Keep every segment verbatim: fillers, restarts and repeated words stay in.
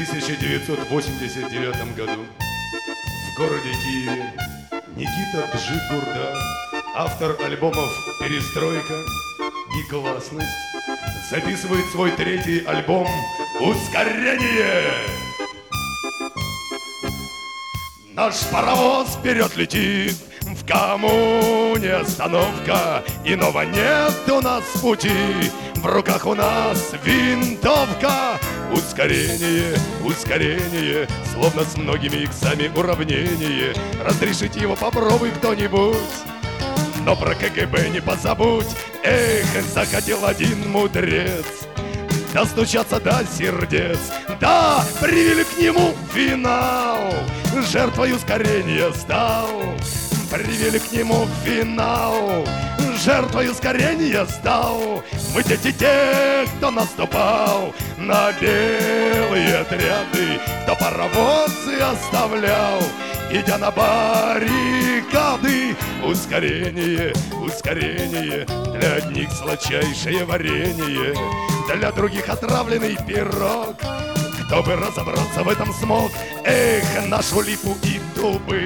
тысяча девятьсот восемьдесят девятом году в городе Киеве Никита Джигурда, автор альбомов «Перестройка» и «Классность», записывает свой третий альбом «Ускорение». Наш паровоз вперед летит, в коммуне остановка, иного нет у нас пути, в руках у нас винтовка. Ускорение, ускорение, словно с многими иксами уравнение. Разрешите его попробуй кто-нибудь, но про КГБ не позабудь. Эх, захотел один мудрец достучаться до сердец. Да, привели к нему финал, жертвой ускорения стал. Привели к нему финал, жертвой ускорения стал. Мы дети тех, кто наступал на белые отряды, кто паровозы оставлял, идя на баррикады. Ускорение, ускорение, для одних сладчайшее варенье, для других отравленный пирог. Кто бы разобраться в этом смог? Эх, нашу липу и дубы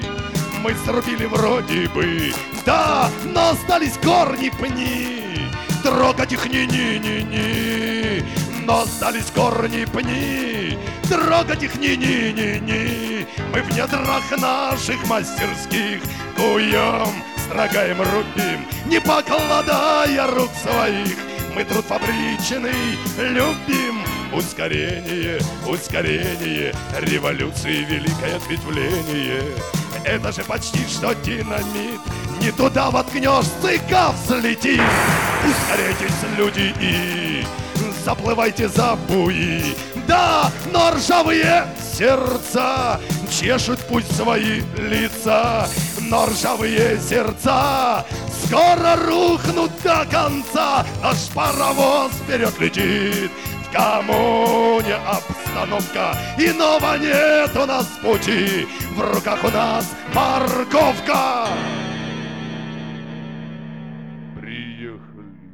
мы срубили вроде бы, да, но остались корни, пни, трогать их ни-ни-ни-ни. Но остались корни, пни, трогать их ни-ни-ни-ни. Мы в недрах наших мастерских куем, строгаем, рубим, не покладая рук своих. Мы труд фабричный любим. Ускорение, ускорение, революции великое ответвление. Это же почти что динамит, не туда воткнешь, цыка взлетит. Ускоряйтесь, люди, и заплывайте за буи. Да, но ржавые сердца чешут пусть свои лица, но ржавые сердца скоро рухнут до конца. Наш паровоз вперед летит, в коммуне обстановка, иного нет у нас пути, в руках у нас морковка. Приехали.